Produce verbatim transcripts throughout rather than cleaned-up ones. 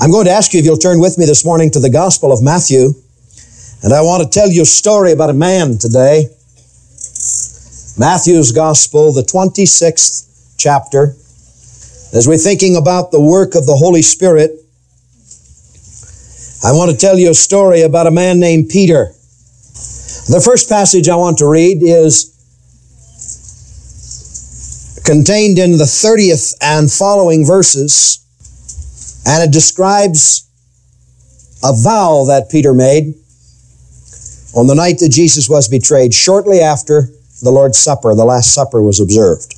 I'm going to ask you if you'll turn with me this morning to the Gospel of Matthew. And I want to tell you a story about a man today. Matthew's Gospel, the twenty-sixth chapter. As we're thinking about the work of the Holy Spirit, I want to tell you a story about a man named Peter. The first passage I want to read is contained in the thirtieth and following verses, and it describes a vow that Peter made on the night that Jesus was betrayed, shortly after the Lord's Supper, the Last Supper, was observed.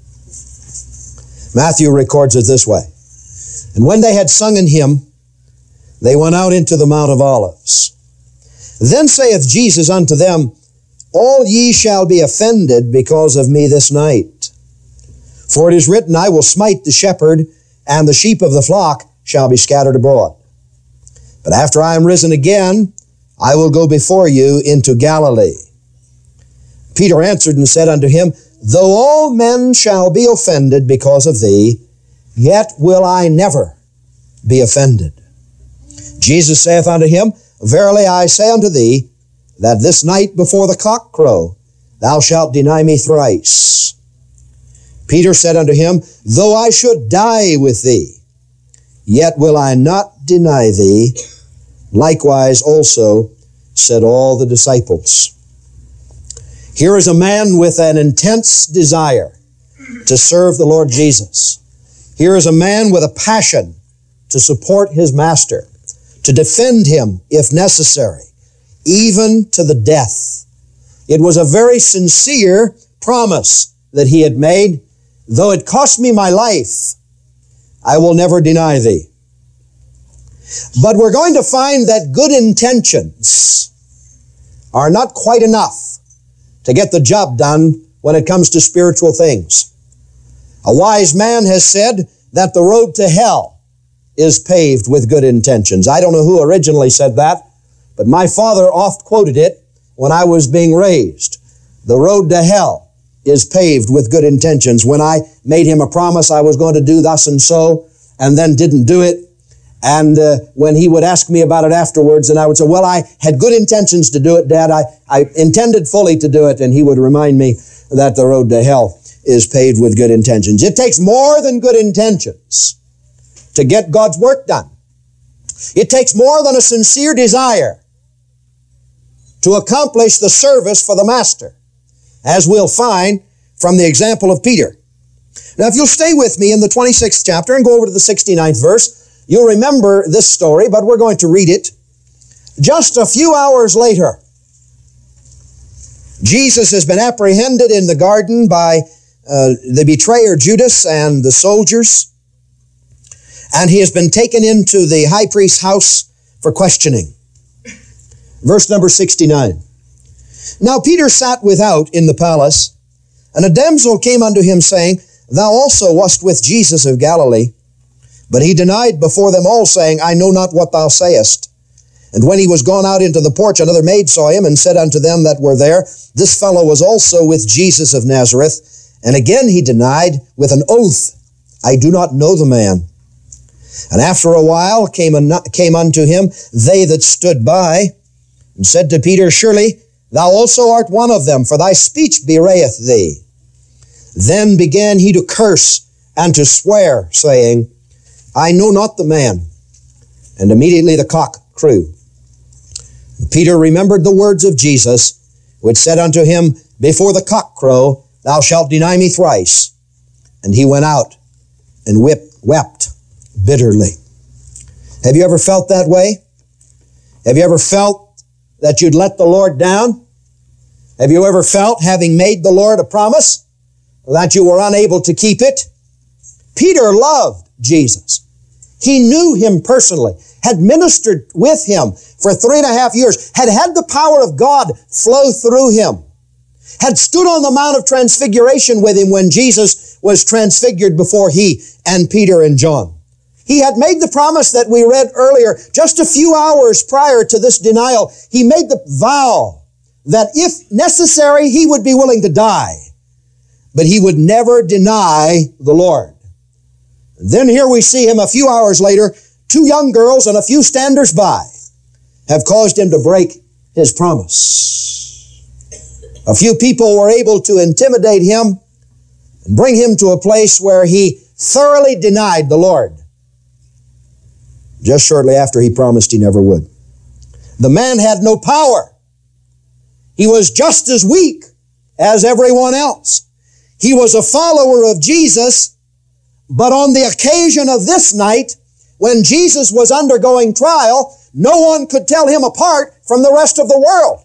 Matthew records it this way. And when they had sung an hymn, they went out into the Mount of Olives. Then saith Jesus unto them, All ye shall be offended because of me this night. For it is written, I will smite the shepherd, and the sheep of the flock shall be scattered abroad. But after I am risen again, I will go before you into Galilee. Peter answered and said unto him, Though all men shall be offended because of thee, yet will I never be offended. Jesus saith unto him, Verily I say unto thee, that this night before the cock crow, thou shalt deny me thrice. Peter said unto him, Though I should die with thee, yet will I not deny thee. Likewise also said all the disciples. Here is a man with an intense desire to serve the Lord Jesus. Here is a man with a passion to support his master, to defend him if necessary, even to the death. It was a very sincere promise that he had made. Though it cost me my life, I will never deny thee. But we're going to find that good intentions are not quite enough to get the job done when it comes to spiritual things. A wise man has said that the road to hell is paved with good intentions. I don't know who originally said that, but my father oft quoted it when I was being raised. The road to hell is paved with good intentions. When I made him a promise I was going to do thus and so, and then didn't do it, and uh, when he would ask me about it afterwards, and I would say, well, I had good intentions to do it, Dad. I, I intended fully to do it, and he would remind me that the road to hell is paved with good intentions. It takes more than good intentions to get God's work done. It takes more than a sincere desire to accomplish the service for the Master, as we'll find from the example of Peter. Now, if you'll stay with me in the twenty-sixth chapter and go over to the sixty-ninth verse, you'll remember this story, but we're going to read it. Just a few hours later, Jesus has been apprehended in the garden by uh, the betrayer Judas and the soldiers, and he has been taken into the high priest's house for questioning. Verse number sixty-nine. Now Peter sat without in the palace, and a damsel came unto him, saying, Thou also wast with Jesus of Galilee. But he denied before them all, saying, I know not what thou sayest. And when he was gone out into the porch, another maid saw him, and said unto them that were there, This fellow was also with Jesus of Nazareth. And again he denied with an oath, I do not know the man. And after a while came, un- came unto him they that stood by, and said to Peter, Surely thou also art one of them, for thy speech bewrayeth thee. Then began he to curse and to swear, saying, I know not the man. And immediately the cock crew. And Peter remembered the words of Jesus, which said unto him, Before the cock crow, thou shalt deny me thrice. And he went out and whipped, wept bitterly. Have you ever felt that way? Have you ever felt that you'd let the Lord down? Have you ever felt, having made the Lord a promise, that you were unable to keep it? Peter loved Jesus. He knew him personally, had ministered with him for three and a half years, had had the power of God flow through him, had stood on the Mount of Transfiguration with him when Jesus was transfigured before he and Peter and John. He had made the promise that we read earlier, just a few hours prior to this denial. He made the vow that if necessary, he would be willing to die, but he would never deny the Lord. And then here we see him a few hours later two young girls and a few standers-by have caused him to break his promise. A few people were able to intimidate him and bring him to a place where he thoroughly denied the Lord, just shortly after he promised he never would. The man had no power. He was just as weak as everyone else. He was a follower of Jesus, but on the occasion of this night, when Jesus was undergoing trial, no one could tell him apart from the rest of the world.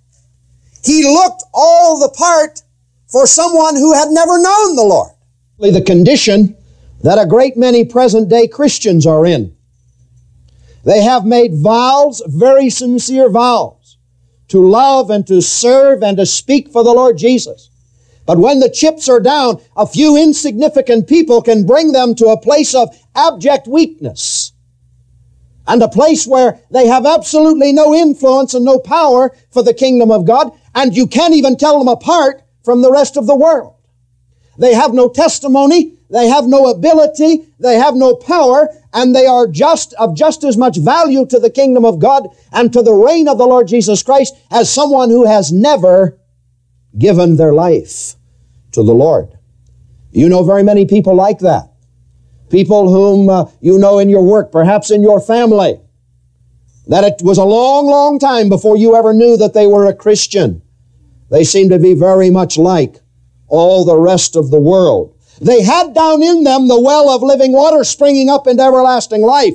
He looked all the part for someone who had never known the Lord. The condition that a great many present-day Christians are in. They have made vows, very sincere vows, to love and to serve and to speak for the Lord Jesus. But when the chips are down, a few insignificant people can bring them to a place of abject weakness and a place where they have absolutely no influence and no power for the kingdom of God, and you can't even tell them apart from the rest of the world. They have no testimony, they have no ability, they have no power, and they are just of just as much value to the kingdom of God and to the reign of the Lord Jesus Christ as someone who has never given their life to the Lord. You know very many people like that. People whom uh, you know in your work, perhaps in your family, that it was a long, long time before you ever knew that they were a Christian. They seem to be very much like all the rest of the world. They had down in them the well of living water springing up into everlasting life.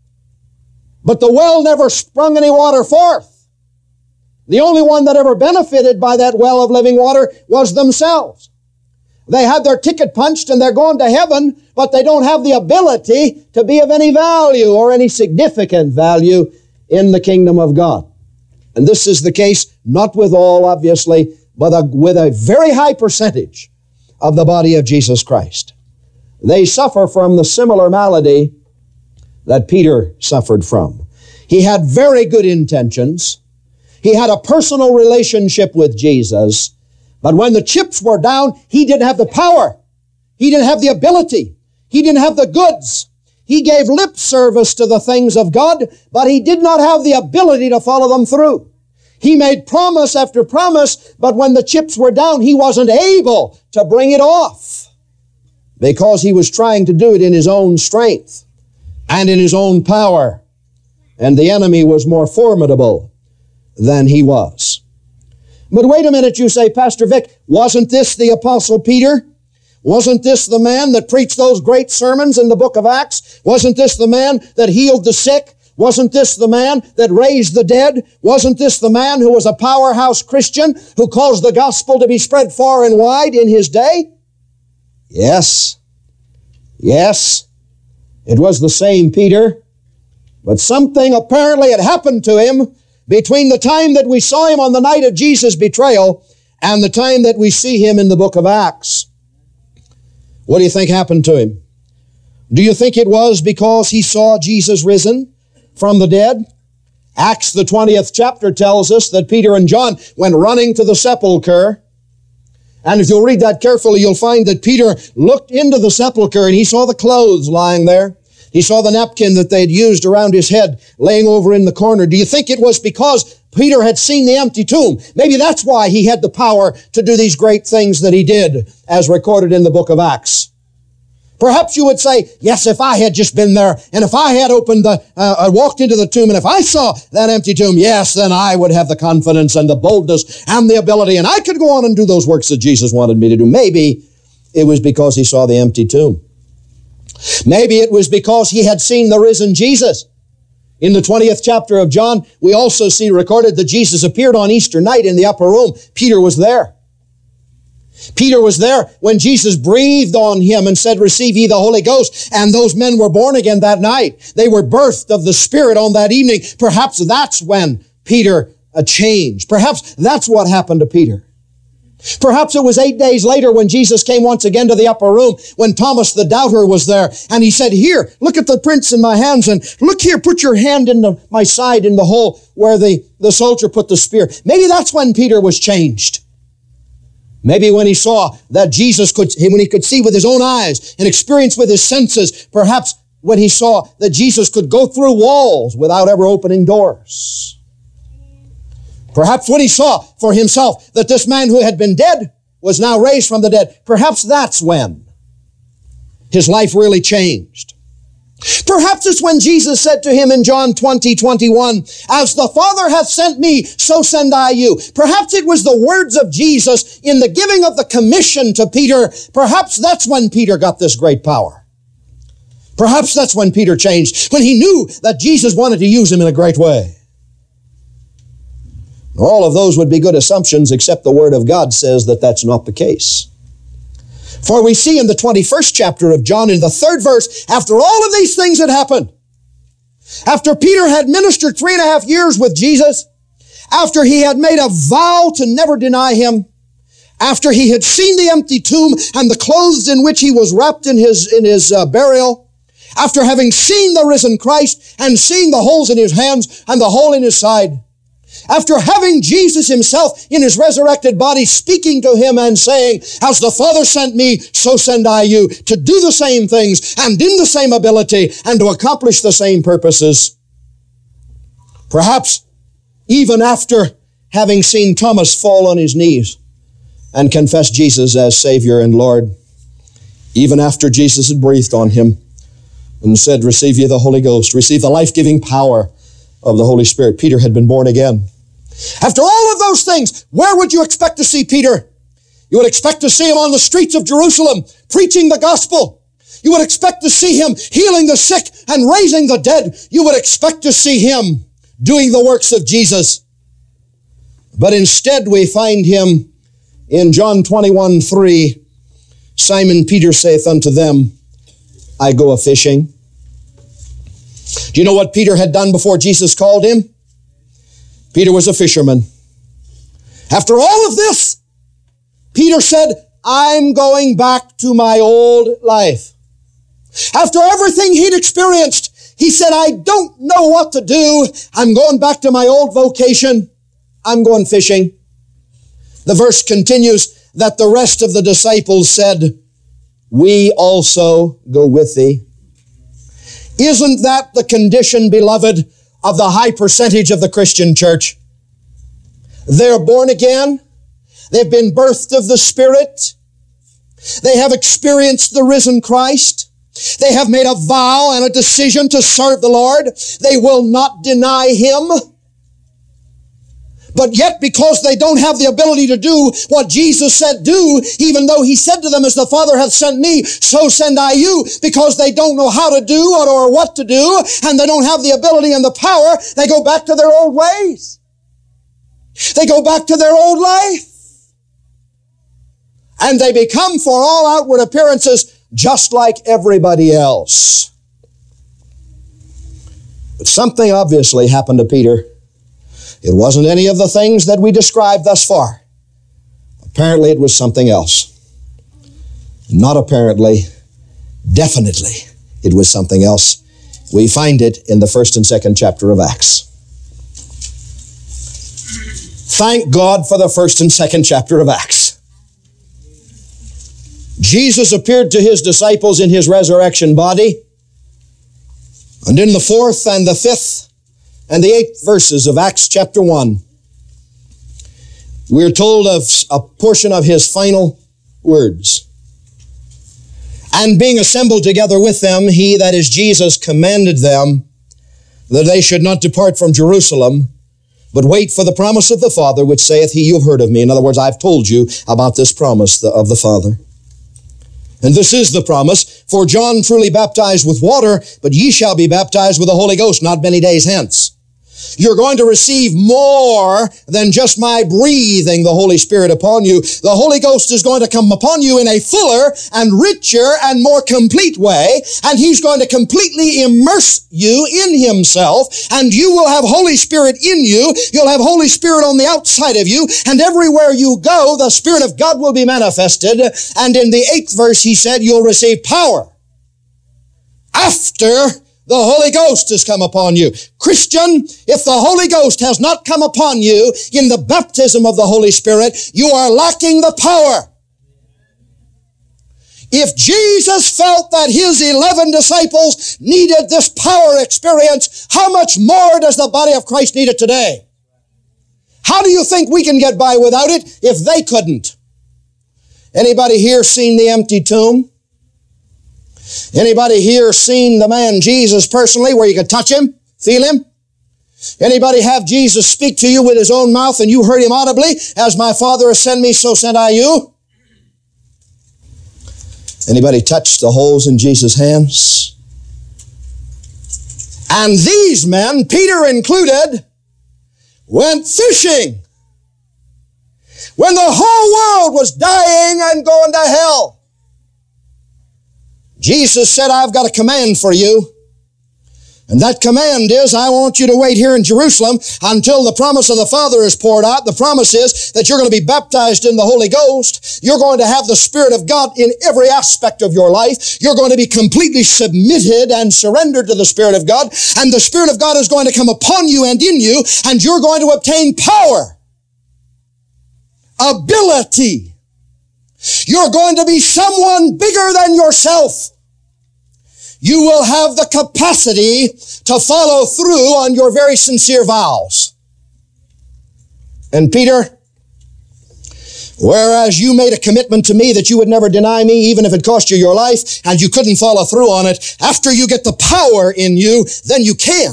But the well never sprung any water forth. The only one that ever benefited by that well of living water was themselves. They had their ticket punched and they're going to heaven, but they don't have the ability to be of any value or any significant value in the kingdom of God. And this is the case, not with all, obviously, but a, with a very high percentage of the body of Jesus Christ. They suffer from the similar malady that Peter suffered from. He had very good intentions. He had a personal relationship with Jesus. But when the chips were down, he didn't have the power. He didn't have the ability. He didn't have the goods. He gave lip service to the things of God, but he did not have the ability to follow them through. He made promise after promise, but when the chips were down, he wasn't able to bring it off because he was trying to do it in his own strength and in his own power. And the enemy was more formidable than he was. But wait a minute, you say, Pastor Vic, wasn't this the Apostle Peter? Wasn't this the man that preached those great sermons in the book of Acts? Wasn't this the man that healed the sick? Wasn't this the man that raised the dead? Wasn't this the man who was a powerhouse Christian who caused the gospel to be spread far and wide in his day? Yes. Yes. It was the same Peter. But something apparently had happened to him between the time that we saw him on the night of Jesus' betrayal and the time that we see him in the book of Acts. What do you think happened to him? Do you think it was because he saw Jesus risen from the dead? Acts, the twentieth chapter, tells us that Peter and John went running to the sepulcher. And if you'll read that carefully, you'll find that Peter looked into the sepulcher and he saw the clothes lying there. He saw the napkin that they'd used around his head laying over in the corner. Do you think it was because Peter had seen the empty tomb? Maybe that's why he had the power to do these great things that he did, as recorded in the book of Acts. Perhaps you would say, yes, if I had just been there, and if I had opened the, uh, I walked into the tomb, and if I saw that empty tomb, yes, then I would have the confidence and the boldness and the ability, and I could go on and do those works that Jesus wanted me to do. Maybe it was because he saw the empty tomb. Maybe it was because he had seen the risen Jesus. In the twentieth chapter of John, we also see recorded that Jesus appeared on Easter night in the upper room. Peter was there. Peter was there when Jesus breathed on him and said, receive ye the Holy Ghost. And those men were born again that night. They were birthed of the Spirit on that evening. Perhaps that's when Peter changed. Perhaps that's what happened to Peter. Perhaps it was eight days later when Jesus came once again to the upper room, when Thomas the doubter was there, and he said, here, look at the prints in my hands, and look here, put your hand in the, my side in the hole where the, the soldier put the spear. Maybe that's when Peter was changed. Maybe when he saw that Jesus could, when he could see with his own eyes and experience with his senses, perhaps when he saw that Jesus could go through walls without ever opening doors. Perhaps when he saw for himself that this man who had been dead was now raised from the dead. Perhaps that's when his life really changed. Perhaps it's when Jesus said to him in John twenty, twenty-one, as the Father hath sent me, so send I you. Perhaps it was the words of Jesus in the giving of the commission to Peter. Perhaps that's when Peter got this great power. Perhaps that's when Peter changed, when he knew that Jesus wanted to use him in a great way. All of those would be good assumptions, except the Word of God says that that's not the case. For we see in the twenty-first chapter of John, in the third verse, after all of these things had happened, after Peter had ministered three and a half years with Jesus, after he had made a vow to never deny him, after he had seen the empty tomb and the clothes in which he was wrapped in his, in his uh, burial, after having seen the risen Christ and seeing the holes in his hands and the hole in his side, after having Jesus himself in his resurrected body speaking to him and saying, as the Father sent me, so send I you, to do the same things and in the same ability and to accomplish the same purposes. Perhaps even after having seen Thomas fall on his knees and confess Jesus as Savior and Lord, even after Jesus had breathed on him and said, receive ye the Holy Ghost, receive the life-giving power of the Holy Spirit, Peter had been born again. After all of those things, where would you expect to see Peter? You would expect to see him on the streets of Jerusalem, preaching the gospel. You would expect to see him healing the sick and raising the dead. You would expect to see him doing the works of Jesus. But instead we find him in John twenty-one, three, Simon Peter saith unto them, I go a-fishing. Do you know what Peter had done before Jesus called him? Peter was a fisherman. After all of this, Peter said, I'm going back to my old life. After everything he'd experienced, he said, I don't know what to do. I'm going back to my old vocation. I'm going fishing. The verse continues that the rest of the disciples said, we also go with thee. Isn't that the condition, beloved, of the high percentage of the Christian church? They're born again. They've been birthed of the Spirit. They have experienced the risen Christ. They have made a vow and a decision to serve the Lord. They will not deny Him. But yet, because they don't have the ability to do what Jesus said do, even though He said to them, as the Father hath sent me, so send I you, because they don't know how to do or, or what to do, and they don't have the ability and the power, they go back to their old ways. They go back to their old life. And they become, for all outward appearances, just like everybody else. But something obviously happened to Peter. It wasn't any of the things that we described thus far. Apparently it was something else. Not apparently, definitely it was something else. We find it in the first and second chapter of Acts. Thank God for the first and second chapter of Acts. Jesus appeared to His disciples in His resurrection body. And in the fourth and the fifth and the eighth verses of Acts chapter one, we're told of a portion of His final words. And being assembled together with them, He, that is Jesus, commanded them that they should not depart from Jerusalem, but wait for the promise of the Father, which saith He, you have heard of me. In other words, I've told you about this promise of the Father. And this is the promise, for John truly baptized with water, but ye shall be baptized with the Holy Ghost not many days hence. You're going to receive more than just my breathing the Holy Spirit upon you. The Holy Ghost is going to come upon you in a fuller and richer and more complete way, and He's going to completely immerse you in Himself, and you will have Holy Spirit in you. You'll have Holy Spirit on the outside of you, and everywhere you go, the Spirit of God will be manifested. And in the eighth verse, He said, you'll receive power after the Holy Ghost has come upon you. Christian, if the Holy Ghost has not come upon you in the baptism of the Holy Spirit, you are lacking the power. If Jesus felt that his eleven disciples needed this power experience, how much more does the body of Christ need it today? How do you think we can get by without it if they couldn't? Anybody here seen the empty tomb? Anybody here seen the man Jesus personally where you could touch him, feel him? Anybody have Jesus speak to you with his own mouth and you heard him audibly? As my Father has sent me, so sent I you. Anybody touch the holes in Jesus' hands? And these men, Peter included, went fishing when the whole world was dying and going to hell. Jesus said, I've got a command for you. And that command is, I want you to wait here in Jerusalem until the promise of the Father is poured out. The promise is that you're going to be baptized in the Holy Ghost. You're going to have the Spirit of God in every aspect of your life. You're going to be completely submitted and surrendered to the Spirit of God. And the Spirit of God is going to come upon you and in you, and you're going to obtain power, ability. You're going to be someone bigger than yourself. You will have the capacity to follow through on your very sincere vows. And Peter, whereas you made a commitment to me that you would never deny me, even if it cost you your life, and you couldn't follow through on it, after you get the power in you, then you can.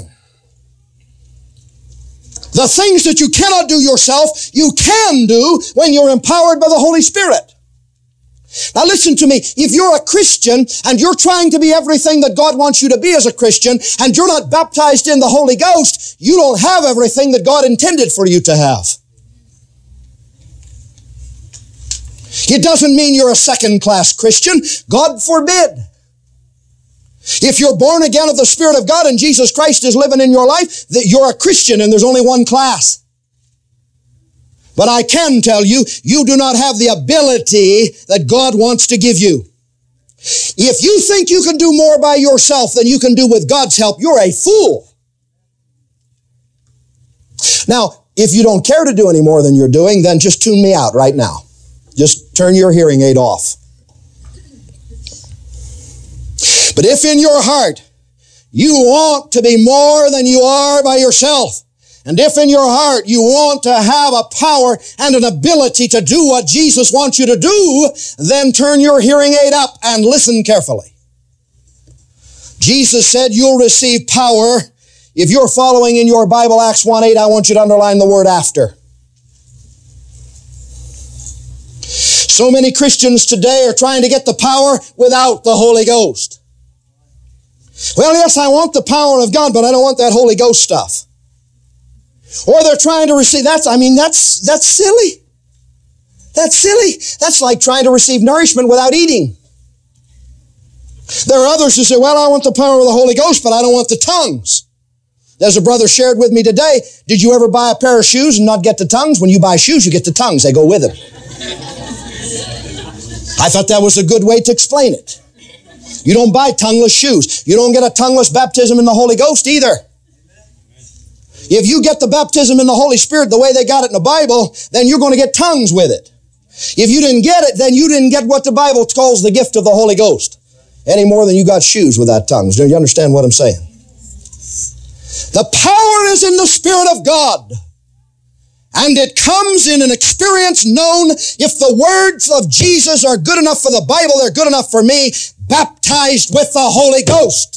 The things that you cannot do yourself, you can do when you're empowered by the Holy Spirit. Now listen to me, if you're a Christian and you're trying to be everything that God wants you to be as a Christian, and you're not baptized in the Holy Ghost, you don't have everything that God intended for you to have. It doesn't mean you're a second-class Christian. God forbid. If you're born again of the Spirit of God and Jesus Christ is living in your life, that you're a Christian and there's only one class. But I can tell you, you do not have the ability that God wants to give you. If you think you can do more by yourself than you can do with God's help, you're a fool. Now, if you don't care to do any more than you're doing, then just tune me out right now. Just turn your hearing aid off. But if in your heart you want to be more than you are by yourself, and if in your heart you want to have a power and an ability to do what Jesus wants you to do, then turn your hearing aid up and listen carefully. Jesus said you'll receive power. If you're following in your Bible, Acts one eight, I want you to underline the word after. So many Christians today are trying to get the power without the Holy Ghost. Well, yes, I want the power of God, but I don't want that Holy Ghost stuff. Or they're trying to receive, that's, I mean, that's, that's silly. That's silly. That's like trying to receive nourishment without eating. There are others who say, well, I want the power of the Holy Ghost, but I don't want the tongues. As a brother shared with me today, did you ever buy a pair of shoes and not get the tongues? When you buy shoes, you get the tongues. They go with them. I thought that was a good way to explain it. You don't buy tongueless shoes. You don't get a tongueless baptism in the Holy Ghost either. If you get the baptism in the Holy Spirit the way they got it in the Bible, then you're going to get tongues with it. If you didn't get it, then you didn't get what the Bible calls the gift of the Holy Ghost, any more than you got shoes without tongues. Do you understand what I'm saying? The power is in the Spirit of God, and it comes in an experience known, if the words of Jesus are good enough for the Bible, they're good enough for me, baptized with the Holy Ghost.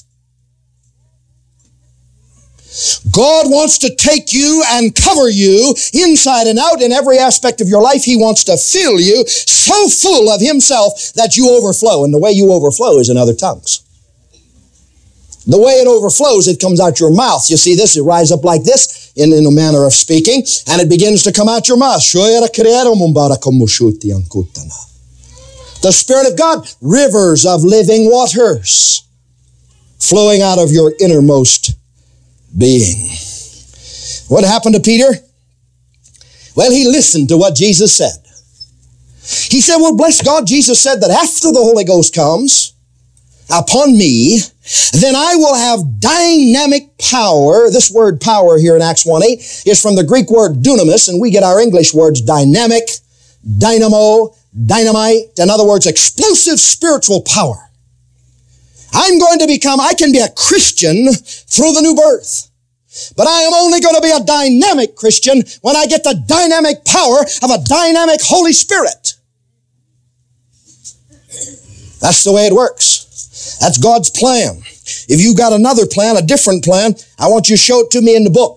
God wants to take you and cover you inside and out in every aspect of your life. He wants to fill you so full of Himself that you overflow. And the way you overflow is in other tongues. The way it overflows, it comes out your mouth. You see this, it rises up like this in, in a manner of speaking, and it begins to come out your mouth. The Spirit of God, rivers of living waters flowing out of your innermost being. What happened to Peter? Well, he listened to what Jesus said. He said, well, bless God, Jesus said that after the Holy Ghost comes upon me, then I will have dynamic power. This word power here in Acts one eight is from the Greek word dunamis, and we get our English words dynamic, dynamo, dynamite, in other words, explosive spiritual power. I'm going to become, I can be a Christian through the new birth. But I am only going to be a dynamic Christian when I get the dynamic power of a dynamic Holy Spirit. That's the way it works. That's God's plan. If you've got another plan, a different plan, I want you to show it to me in the book.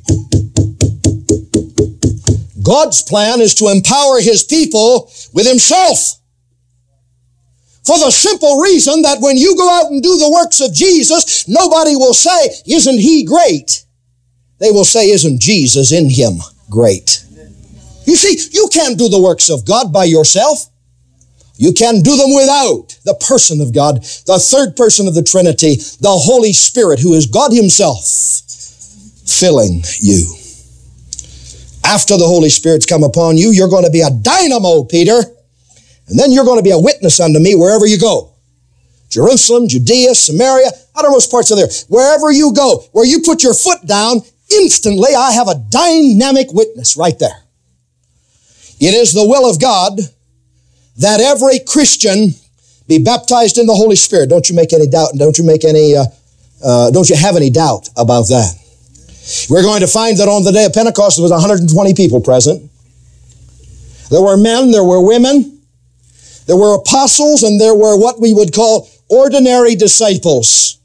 God's plan is to empower His people with Himself. For the simple reason that when you go out and do the works of Jesus, nobody will say, isn't He great? They will say, isn't Jesus in Him great? You see, you can't do the works of God by yourself. You can do them without the person of God, the third person of the Trinity, the Holy Spirit, who is God Himself, filling you. After the Holy Spirit's come upon you, you're going to be a dynamo, Peter. And then you're going to be a witness unto me wherever you go. Jerusalem, Judea, Samaria, uttermost parts of there. Wherever you go, where you put your foot down, instantly I have a dynamic witness right there. It is the will of God that every Christian be baptized in the Holy Spirit. Don't you make any doubt, don't you make any, uh, uh, don't you have any doubt about that. We're going to find that on the day of Pentecost there was one hundred twenty people present. There were men, there were women, there were apostles, and there were what we would call ordinary disciples.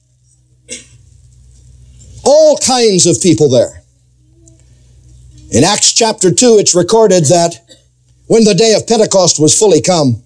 All kinds of people there. In Acts chapter two, it's recorded that when the day of Pentecost was fully come,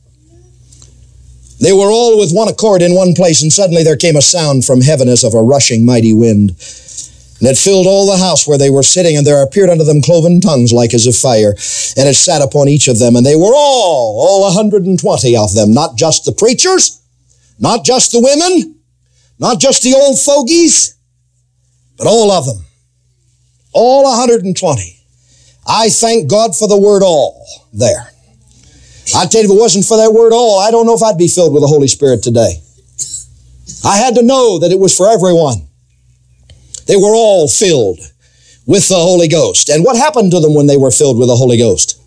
they were all with one accord in one place, and suddenly there came a sound from heaven as of a rushing mighty wind. And it filled all the house where they were sitting, and there appeared unto them cloven tongues like as of fire, and it sat upon each of them. And they were all, all one hundred twenty of them, not just the preachers, not just the women, not just the old fogies, but all of them. All one hundred twenty. I thank God for the word all there. I tell you, if it wasn't for that word all, I don't know if I'd be filled with the Holy Spirit today. I had to know that it was for everyone. They were all filled with the Holy Ghost. And what happened to them when they were filled with the Holy Ghost?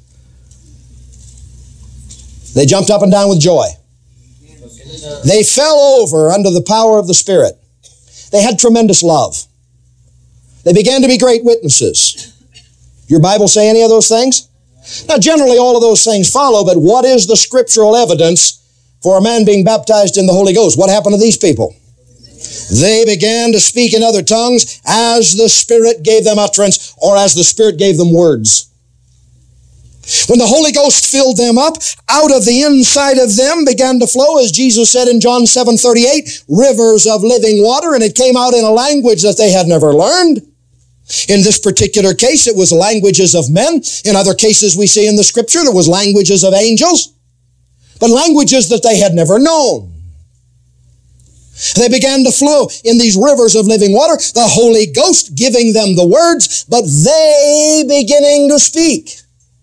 They jumped up and down with joy. They fell over under the power of the Spirit. They had tremendous love. They began to be great witnesses. Your Bible say any of those things? Now, generally all of those things follow, but what is the scriptural evidence for a man being baptized in the Holy Ghost? What happened to these people? They began to speak in other tongues as the Spirit gave them utterance, or as the Spirit gave them words. When the Holy Ghost filled them up, out of the inside of them began to flow, as Jesus said in John seven thirty-eight, rivers of living water, and it came out in a language that they had never learned. In this particular case, it was languages of men. In other cases we see in the Scripture, there was languages of angels, but languages that they had never known. They began to flow in these rivers of living water, the Holy Ghost giving them the words, but they beginning to speak.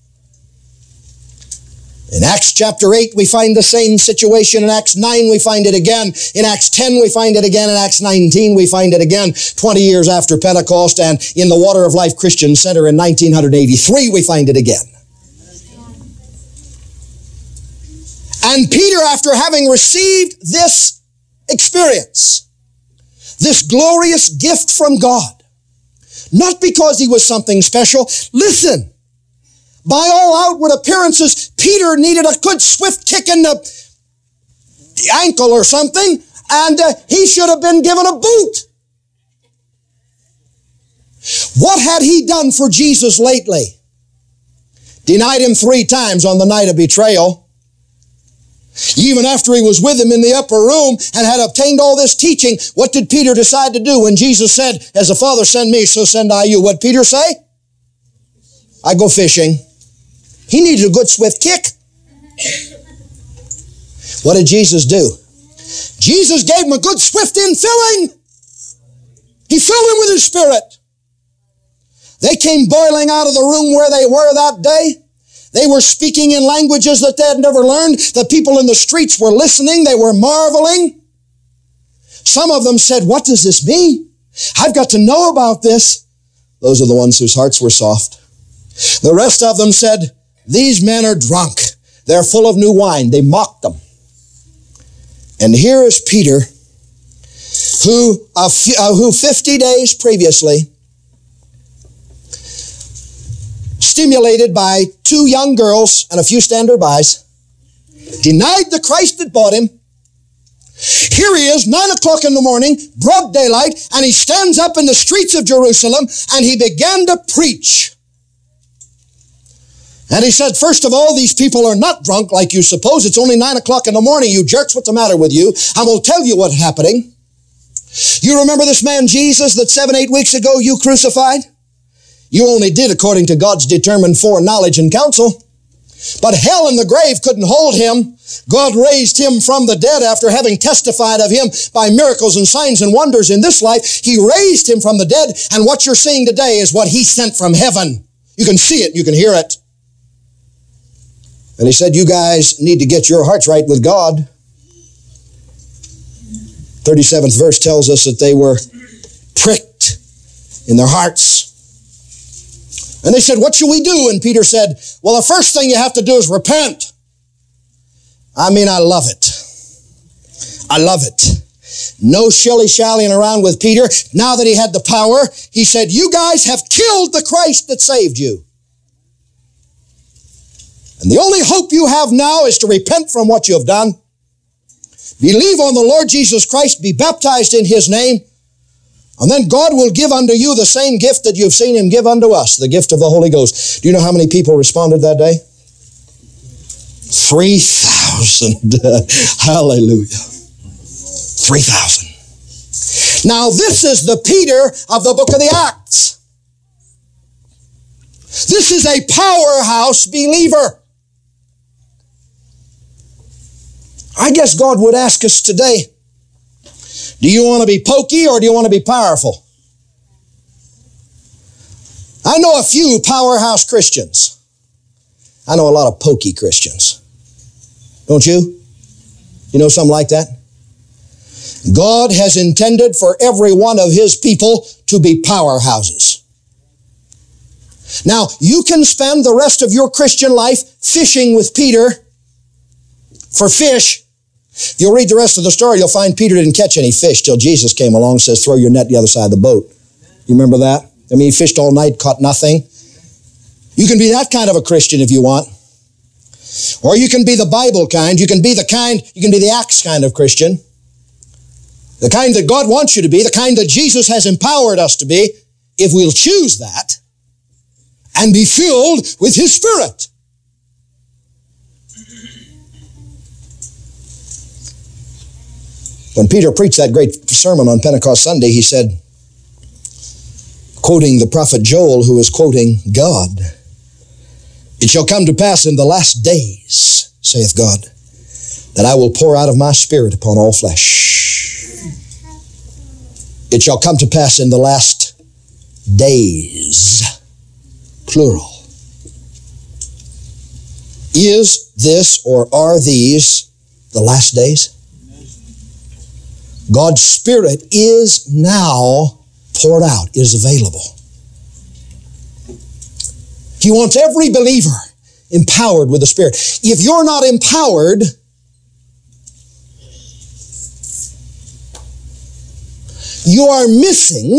In Acts chapter eight, we find the same situation. In Acts nine, we find it again. In Acts ten, we find it again. In Acts nineteen, we find it again. twenty years after Pentecost, and in the Water of Life Christian Center in nineteen eighty-three, we find it again. And Peter, after having received this experience, this glorious gift from God, not because he was something special. Listen, by all outward appearances, Peter needed a good swift kick in the ankle or something, and uh, he should have been given a boot. What had he done for Jesus lately? Denied him three times on the night of betrayal. Even after he was with him in the upper room and had obtained all this teaching, what did Peter decide to do when Jesus said, as the Father sent me, so send I you? What did Peter say? I go fishing. He needed a good swift kick. What did Jesus do? Jesus gave him a good swift infilling. He filled him with His Spirit. They came boiling out of the room where they were that day. They were speaking in languages that they had never learned. The people in the streets were listening. They were marveling. Some of them said, what does this mean? I've got to know about this. Those are the ones whose hearts were soft. The rest of them said, these men are drunk. They're full of new wine. They mocked them. And here is Peter, who, uh, who fifty days previously, stimulated by two young girls and a few stand-bys, denied the Christ that bought him. Here he is, nine o'clock in the morning, broad daylight, and he stands up in the streets of Jerusalem, and he began to preach. And he said, first of all, these people are not drunk like you suppose. It's only nine o'clock in the morning, you jerks. What's the matter with you? I will tell you what's happening. You remember this man Jesus that seven, eight weeks ago you crucified? You only did according to God's determined foreknowledge and counsel. But hell and the grave couldn't hold him. God raised him from the dead after having testified of him by miracles and signs and wonders in this life. He raised him from the dead, and what you're seeing today is what he sent from heaven. You can see it, you can hear it. And he said, you guys need to get your hearts right with God. thirty-seventh verse tells us that they were pricked in their hearts. And they said, what should we do? And Peter said, well, the first thing you have to do is repent. I mean, I love it. I love it. No shilly-shallying around with Peter. Now that he had the power, he said, you guys have killed the Christ that saved you. And the only hope you have now is to repent from what you have done. Believe on the Lord Jesus Christ, be baptized in his name, and then God will give unto you the same gift that you've seen him give unto us, the gift of the Holy Ghost. Do you know how many people responded that day? Three thousand. Hallelujah. Three thousand. Now this is the Peter of the book of the Acts. This is a powerhouse believer. I guess God would ask us today, do you want to be pokey or do you want to be powerful? I know a few powerhouse Christians. I know a lot of pokey Christians. Don't you? You know something like that? God has intended for every one of his people to be powerhouses. Now, you can spend the rest of your Christian life fishing with Peter for fish. If you'll read the rest of the story, you'll find Peter didn't catch any fish till Jesus came along and says, throw your net the other side of the boat. You remember that? I mean, he fished all night, caught nothing. You can be that kind of a Christian if you want. Or you can be the Bible kind. You can be the kind, you can be the Acts kind of Christian. The kind that God wants you to be, the kind that Jesus has empowered us to be, if we'll choose that and be filled with his Spirit. When Peter preached that great sermon on Pentecost Sunday, he said, quoting the prophet Joel, who is quoting God, it shall come to pass in the last days, saith God, that I will pour out of my Spirit upon all flesh. It shall come to pass in the last days, plural. Is this or are these the last days? God's Spirit is now poured out, is available. He wants every believer empowered with the Spirit. If you're not empowered, you are missing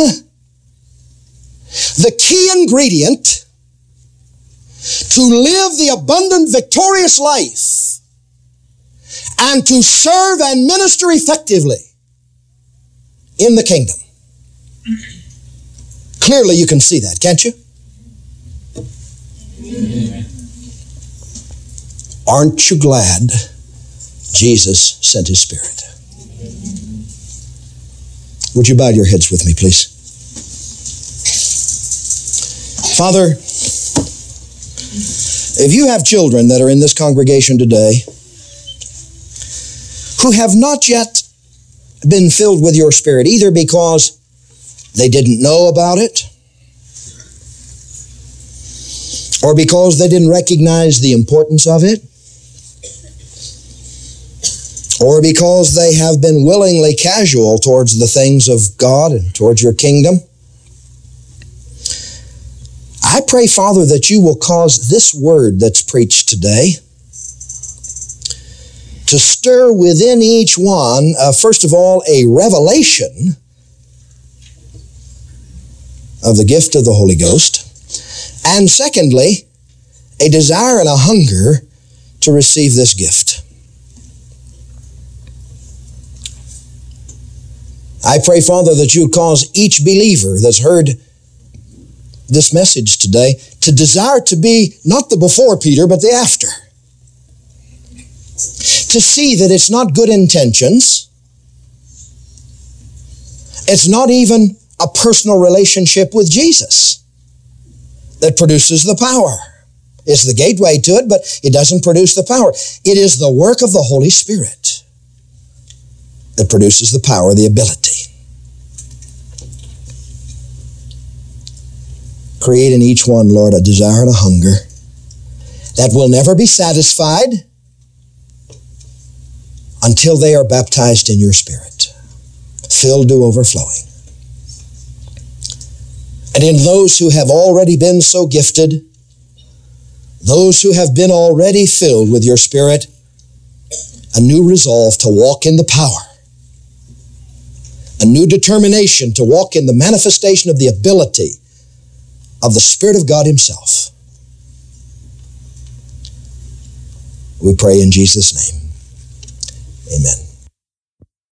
the key ingredient to live the abundant, victorious life and to serve and minister effectively in the kingdom. Clearly you can see that, can't you? Amen. Aren't you glad Jesus sent his Spirit? Would you bow your heads with me, please? Father, if you have children that are in this congregation today who have not yet been filled with your Spirit, either because they didn't know about it or because they didn't recognize the importance of it, or because they have been willingly casual towards the things of God and towards your kingdom, I pray, Father, that you will cause this word that's preached today to stir within each one, uh, first of all, a revelation of the gift of the Holy Ghost, and secondly, a desire and a hunger to receive this gift. I pray, Father, that you cause each believer that's heard this message today to desire to be not the before Peter, but the after. To see that it's not good intentions. It's not even a personal relationship with Jesus that produces the power. It's the gateway to it, but it doesn't produce the power. It is the work of the Holy Spirit that produces the power, the ability. Create in each one, Lord, a desire and a hunger that will never be satisfied until they are baptized in your Spirit, filled to overflowing. And in those who have already been so gifted, those who have been already filled with your Spirit, a new resolve to walk in the power, a new determination to walk in the manifestation of the ability of the Spirit of God Himself. We pray in Jesus' name. Amen.